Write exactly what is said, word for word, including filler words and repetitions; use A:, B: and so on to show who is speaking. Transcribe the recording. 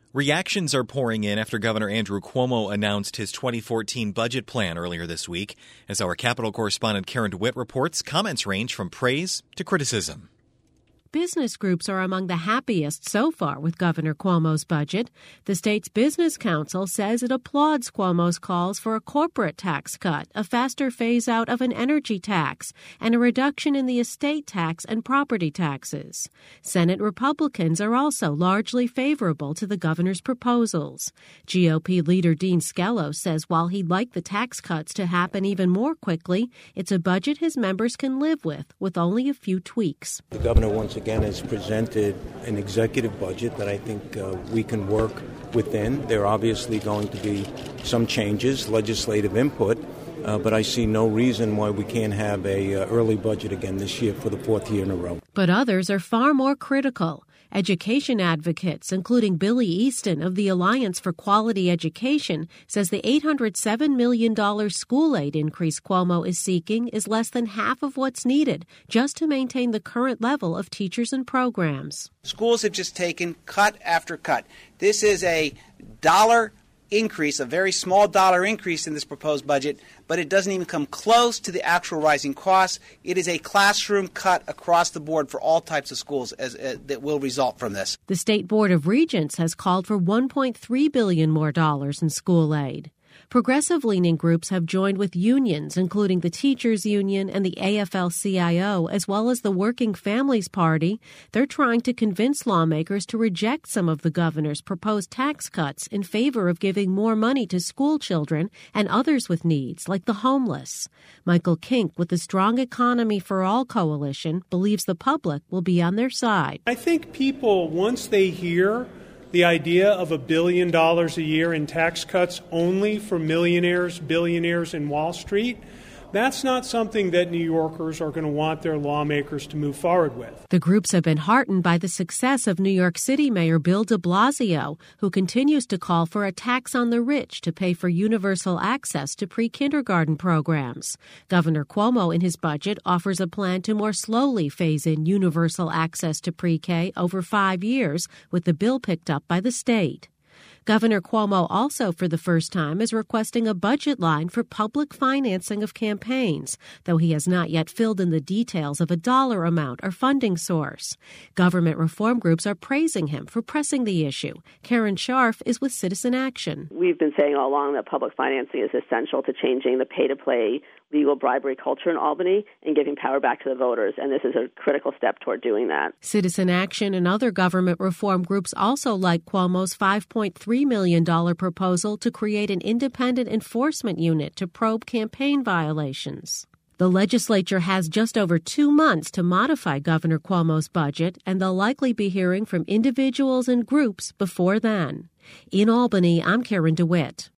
A: Reactions are pouring in after Governor Andrew Cuomo announced his twenty fourteen budget plan earlier this week. As our Capitol correspondent Karen DeWitt reports, comments range from praise to criticism.
B: Business groups are among the happiest so far with Governor Cuomo's budget. The state's Business Council says it applauds Cuomo's calls for a corporate tax cut, a faster phase-out of an energy tax, and a reduction in the estate tax and property taxes. Senate Republicans are also largely favorable to the governor's proposals. G O P leader Dean Skelos says while he'd like the tax cuts to happen even more quickly, it's a budget his members can live with, with only a few tweaks.
C: The governor wants again has presented an executive budget that I think uh, we can work within. There are obviously going to be some changes, legislative input, uh, but I see no reason why we can't have a uh, early budget again this year for the fourth year in a row.
B: But others are far more critical. Education advocates, including Billy Easton of the Alliance for Quality Education, says the eight hundred seven million dollars school aid increase Cuomo is seeking is less than half of what's needed just to maintain the current level of teachers and programs.
D: Schools have just taken cut after cut. This is a dollar increase, a very small dollar increase in this proposed budget, but it doesn't even come close to the actual rising costs. It is a classroom cut across the board for all types of schools as, uh, that will result from this.
B: The State Board of Regents has called for one point three billion dollars more dollars in school aid. Progressive-leaning groups have joined with unions, including the Teachers Union and the A F L C I O, as well as the Working Families Party. They're trying to convince lawmakers to reject some of the governor's proposed tax cuts in favor of giving more money to school children and others with needs, like the homeless. Michael Kink, with the Strong Economy for All coalition, believes the public will be on their side.
E: I think people, once they hear the idea of a billion dollars a year in tax cuts only for millionaires, billionaires, and Wall Street, that's not something that New Yorkers are going to want their lawmakers to move forward with.
B: The groups have been heartened by the success of New York City Mayor Bill de Blasio, who continues to call for a tax on the rich to pay for universal access to pre-kindergarten programs. Governor Cuomo, in his budget, offers a plan to more slowly phase in universal access to pre-K over five years, with the bill picked up by the state. Governor Cuomo also, for the first time, is requesting a budget line for public financing of campaigns, though he has not yet filled in the details of a dollar amount or funding source. Government reform groups are praising him for pressing the issue. Karen Scharf is with Citizen Action.
F: We've been saying all along that public financing is essential to changing the pay-to-play legal bribery culture in Albany and giving power back to the voters, and this is a critical step toward doing that.
B: Citizen Action and other government reform groups also like Cuomo's five point three million dollars proposal to create an independent enforcement unit to probe campaign violations. The legislature has just over two months to modify Governor Cuomo's budget, and they'll likely be hearing from individuals and groups before then. In Albany, I'm Karen DeWitt.